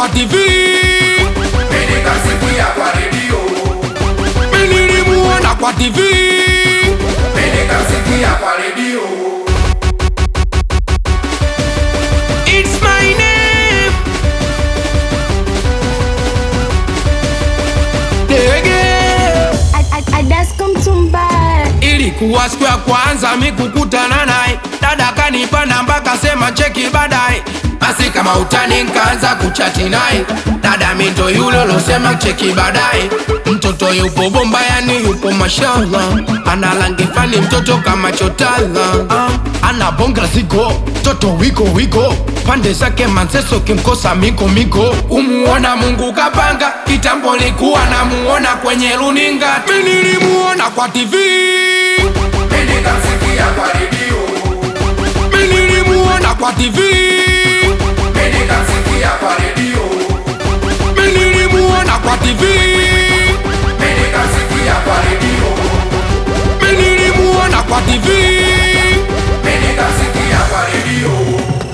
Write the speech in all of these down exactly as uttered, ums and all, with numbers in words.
kwa T V, mimi nikasikia kwa radio. mimi nilimuona kwa T V, mimi nikasikia kwa radio. It's my name Dege. Adasko Mtumba. Ilikuwa siku ya kwanza mi kukutana naye, dada kanipanda mpaka sema cheki baadaye. Basi kama utani nkaanza kuchati naye, dada minto yule losema cheki baadaye. Mtoto yupo bomba yani yupo mashallah, ana rangi fani mtoto kama chotala. uh, Ana bonga zigo, toto wiko wiko, pande zake manseso kimkosa miko miko. Umuona Mungu kapanga, kitambo likuwa na muona kwenye runinga. Mimi nilimuona kwa T V, mimi nikasikia kwa radio. mimi nilimuona kwa T V, mimi nikasikia kwa radio. mimi nilimuona kwa T V, mimi nikasikia kwa radio. mimi nilimuona kwa T V. mimi nikasikia kwa radio.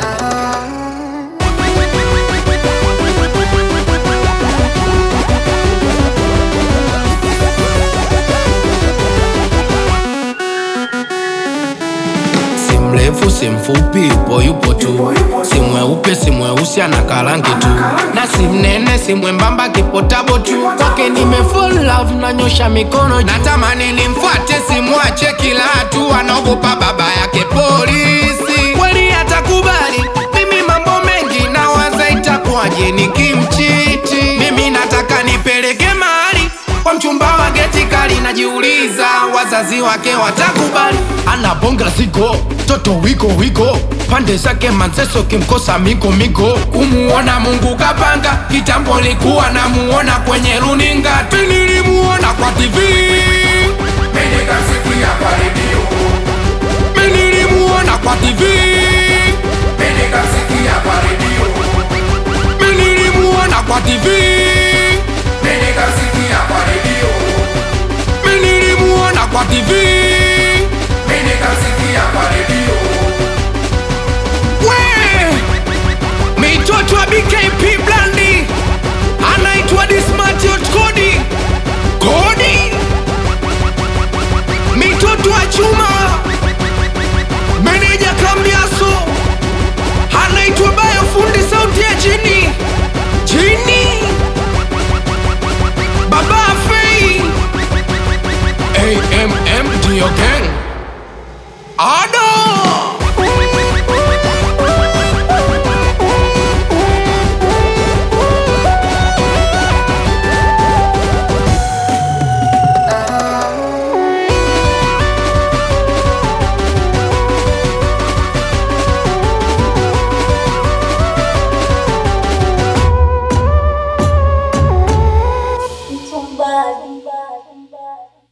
Si mrefu si mfupi, yupo yupo tu, si mweupe si mweusi, ana karangi tu, na si mnene si mwembamba, kipotabo tu. Kwake nime fall love, nanyosha mikono, natamani nimfuate simwache, kila hatua anaogopa baba yake polisi. Kweli atakubali mimi mambo mengi, na waza itakuwaje nikimchiti. Mimi nataka nipeleke mahali kwa mchumba wa geti kali, najiuliza wazazi wake watakubali. Ana bonga zigo, toto wiko wiko, pande zake manseso kimkosa miko miko. Kumuona Mungu kapanga, kitambo likuwa na muona kwenye runinga. Mimi nilimuona kwa T V, mimi nikasikia kwa radio. mimi nilimuona kwa T V, mimi nikasikia kwa radio. mimi nilimuona kwa T V, mimi nikasikia kwa radio. mimi nilimuona kwa T V. mimi nikasikia kwa radio. We mitoto wa B K P Blandi anaitwa Dismart Kodi Kodi, mitoto wa chuma meneja Kambiaso anaitwa Bayo fundi sauti ya jini jini, Baba Fei A M M Dio Gang Ado.